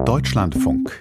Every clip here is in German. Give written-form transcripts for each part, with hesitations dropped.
Deutschlandfunk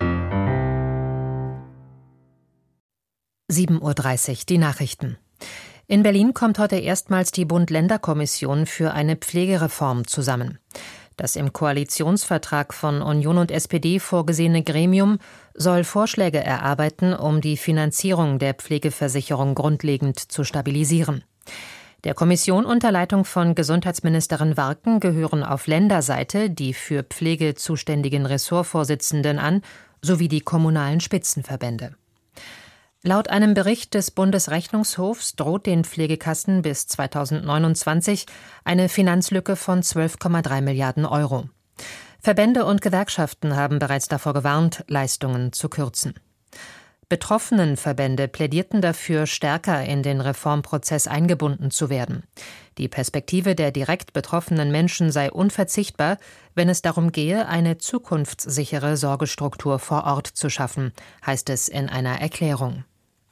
7:30 Uhr, die Nachrichten. In Berlin kommt heute erstmals die Bund-Länder-Kommission für eine Pflegereform zusammen. Das im Koalitionsvertrag von Union und SPD vorgesehene Gremium soll Vorschläge erarbeiten, um die Finanzierung der Pflegeversicherung grundlegend zu stabilisieren. Der Kommission unter Leitung von Gesundheitsministerin Warken gehören auf Länderseite die für Pflege zuständigen Ressortvorsitzenden an, sowie die kommunalen Spitzenverbände. Laut einem Bericht des Bundesrechnungshofs droht den Pflegekassen bis 2029 eine Finanzlücke von 12,3 Milliarden Euro. Verbände und Gewerkschaften haben bereits davor gewarnt, Leistungen zu kürzen. Betroffenenverbände plädierten dafür, stärker in den Reformprozess eingebunden zu werden. Die Perspektive der direkt betroffenen Menschen sei unverzichtbar, wenn es darum gehe, eine zukunftssichere Sorgestruktur vor Ort zu schaffen, heißt es in einer Erklärung.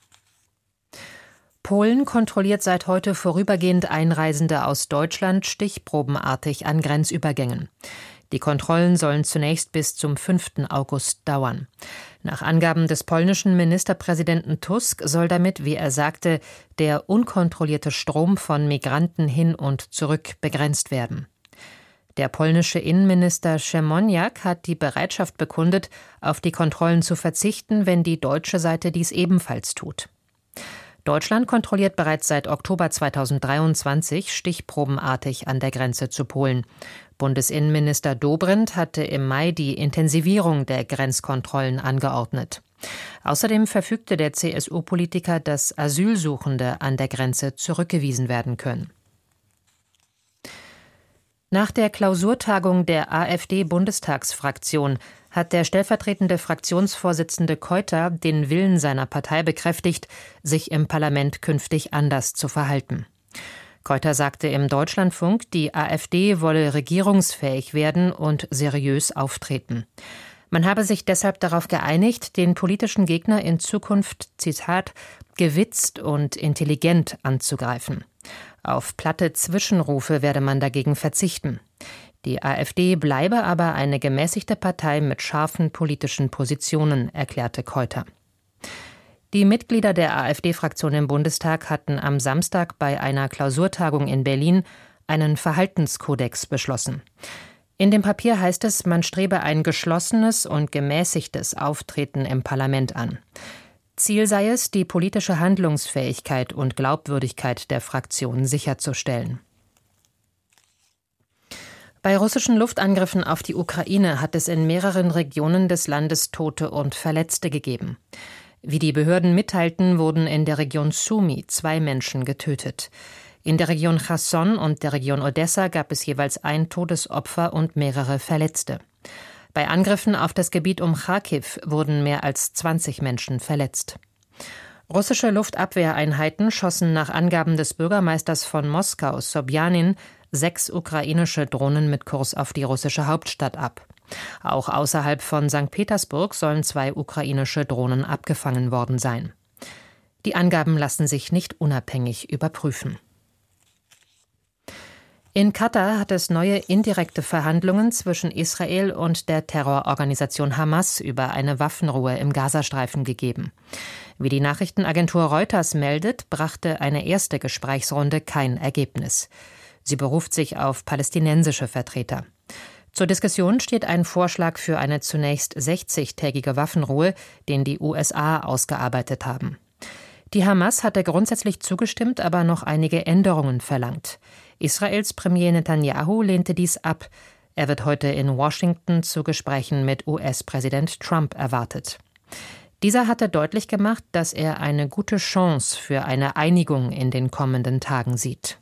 Polen kontrolliert seit heute vorübergehend Einreisende aus Deutschland stichprobenartig an Grenzübergängen. Die Kontrollen sollen zunächst bis zum 5. August dauern. Nach Angaben des polnischen Ministerpräsidenten Tusk soll damit, wie er sagte, der unkontrollierte Strom von Migranten hin und zurück begrenzt werden. Der polnische Innenminister Siemoniak hat die Bereitschaft bekundet, auf die Kontrollen zu verzichten, wenn die deutsche Seite dies ebenfalls tut. Deutschland kontrolliert bereits seit Oktober 2023 stichprobenartig an der Grenze zu Polen. Bundesinnenminister Dobrindt hatte im Mai die Intensivierung der Grenzkontrollen angeordnet. Außerdem verfügte der CSU-Politiker, dass Asylsuchende an der Grenze zurückgewiesen werden können. Nach der Klausurtagung der AfD-Bundestagsfraktion hat der stellvertretende Fraktionsvorsitzende Keuter den Willen seiner Partei bekräftigt, sich im Parlament künftig anders zu verhalten. Keuter sagte im Deutschlandfunk, die AfD wolle regierungsfähig werden und seriös auftreten. Man habe sich deshalb darauf geeinigt, den politischen Gegner in Zukunft, Zitat, gewitzt und intelligent anzugreifen. Auf platte Zwischenrufe werde man dagegen verzichten. Die AfD bleibe aber eine gemäßigte Partei mit scharfen politischen Positionen, erklärte Keuter. Die Mitglieder der AfD-Fraktion im Bundestag hatten am Samstag bei einer Klausurtagung in Berlin einen Verhaltenskodex beschlossen. In dem Papier heißt es, man strebe ein geschlossenes und gemäßigtes Auftreten im Parlament an. Ziel sei es, die politische Handlungsfähigkeit und Glaubwürdigkeit der Fraktion sicherzustellen. Bei russischen Luftangriffen auf die Ukraine hat es in mehreren Regionen des Landes Tote und Verletzte gegeben. Wie die Behörden mitteilten, wurden in der Region Sumy 2 Menschen getötet. In der Region Cherson und der Region Odessa gab es jeweils ein Todesopfer und mehrere Verletzte. Bei Angriffen auf das Gebiet um Charkiw wurden mehr als 20 Menschen verletzt. Russische Luftabwehreinheiten schossen nach Angaben des Bürgermeisters von Moskau, Sobjanin, 6 ukrainische Drohnen mit Kurs auf die russische Hauptstadt ab. Auch außerhalb von St. Petersburg sollen 2 ukrainische Drohnen abgefangen worden sein. Die Angaben lassen sich nicht unabhängig überprüfen. In Katar hat es neue indirekte Verhandlungen zwischen Israel und der Terrororganisation Hamas über eine Waffenruhe im Gazastreifen gegeben. Wie die Nachrichtenagentur Reuters meldet, brachte eine erste Gesprächsrunde kein Ergebnis. Sie beruft sich auf palästinensische Vertreter. Zur Diskussion steht ein Vorschlag für eine zunächst 60-tägige Waffenruhe, den die USA ausgearbeitet haben. Die Hamas hatte grundsätzlich zugestimmt, aber noch einige Änderungen verlangt. Israels Premier Netanyahu lehnte dies ab. Er wird heute in Washington zu Gesprächen mit US-Präsident Trump erwartet. Dieser hatte deutlich gemacht, dass er eine gute Chance für eine Einigung in den kommenden Tagen sieht.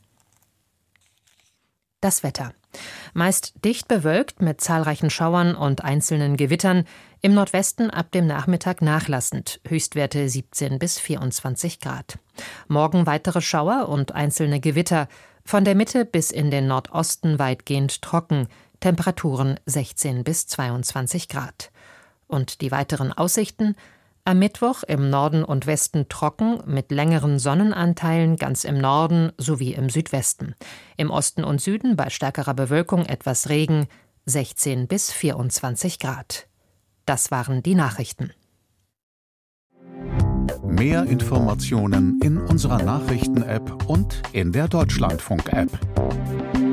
Das Wetter. Meist dicht bewölkt mit zahlreichen Schauern und einzelnen Gewittern, im Nordwesten ab dem Nachmittag nachlassend, Höchstwerte 17 bis 24 Grad. Morgen weitere Schauer und einzelne Gewitter, von der Mitte bis in den Nordosten weitgehend trocken, Temperaturen 16 bis 22 Grad. Und die weiteren Aussichten: Am Mittwoch im Norden und Westen trocken, mit längeren Sonnenanteilen ganz im Norden sowie im Südwesten. Im Osten und Süden bei stärkerer Bewölkung etwas Regen, 16 bis 24 Grad. Das waren die Nachrichten. Mehr Informationen in unserer Nachrichten-App und in der Deutschlandfunk-App.